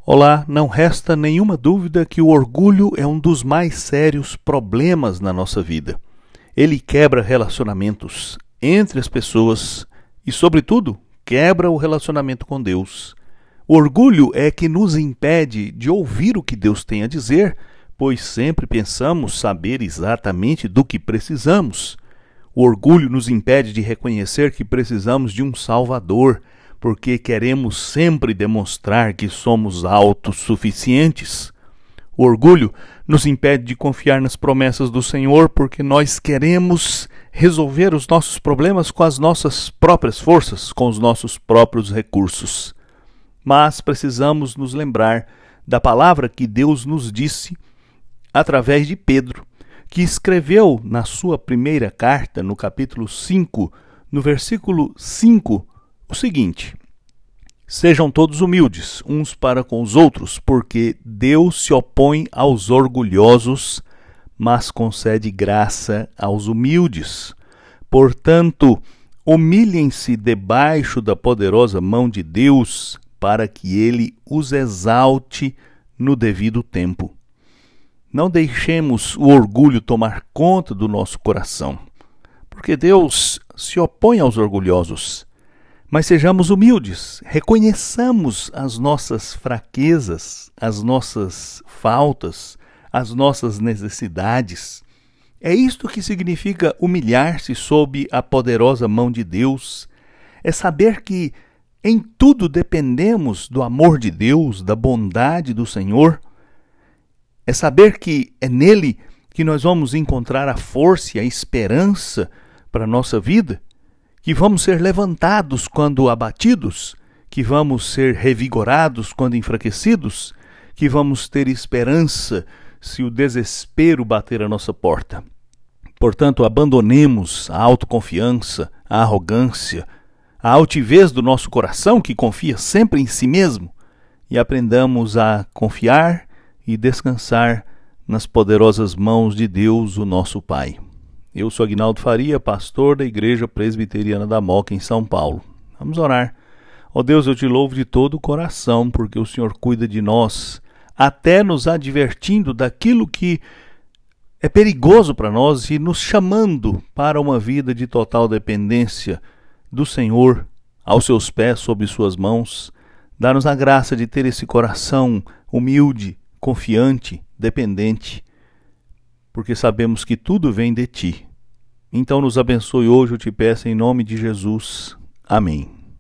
Olá, não resta nenhuma dúvida que o orgulho é um dos mais sérios problemas na nossa vida. Ele quebra relacionamentos entre as pessoas e, sobretudo, quebra o relacionamento com Deus. O orgulho é que nos impede de ouvir o que Deus tem a dizer, pois sempre pensamos saber exatamente do que precisamos. O orgulho nos impede de reconhecer que precisamos de um Salvador, porque queremos sempre demonstrar que somos autossuficientes. O orgulho nos impede de confiar nas promessas do Senhor, porque nós queremos resolver os nossos problemas com as nossas próprias forças, com os nossos próprios recursos. Mas precisamos nos lembrar da palavra que Deus nos disse através de Pedro, que escreveu na sua primeira carta, no capítulo 5, no versículo 5, o seguinte: sejam todos humildes uns para com os outros, porque Deus se opõe aos orgulhosos, mas concede graça aos humildes. Portanto, humilhem-se debaixo da poderosa mão de Deus, para que Ele os exalte no devido tempo. Não deixemos o orgulho tomar conta do nosso coração, porque Deus se opõe aos orgulhosos. Mas sejamos humildes, reconheçamos as nossas fraquezas, as nossas faltas, as nossas necessidades. É isto que significa humilhar-se sob a poderosa mão de Deus. É saber que em tudo dependemos do amor de Deus, da bondade do Senhor. É saber que é nele que nós vamos encontrar a força e a esperança para a nossa vida, que vamos ser levantados quando abatidos, que vamos ser revigorados quando enfraquecidos, que vamos ter esperança se o desespero bater a nossa porta. Portanto, abandonemos a autoconfiança, a arrogância, a altivez do nosso coração, que confia sempre em si mesmo, e aprendamos a confiar e descansar nas poderosas mãos de Deus, o nosso Pai. Eu sou Aguinaldo Faria, pastor da Igreja Presbiteriana da Moca, em São Paulo. Vamos orar. Ó Deus, eu te louvo de todo o coração, porque o Senhor cuida de nós, até nos advertindo daquilo que é perigoso para nós e nos chamando para uma vida de total dependência do Senhor, aos seus pés, sob suas mãos. Dá-nos a graça de ter esse coração humilde, confiante, dependente, porque sabemos que tudo vem de Ti. Então nos abençoe hoje, eu te peço em nome de Jesus. Amém.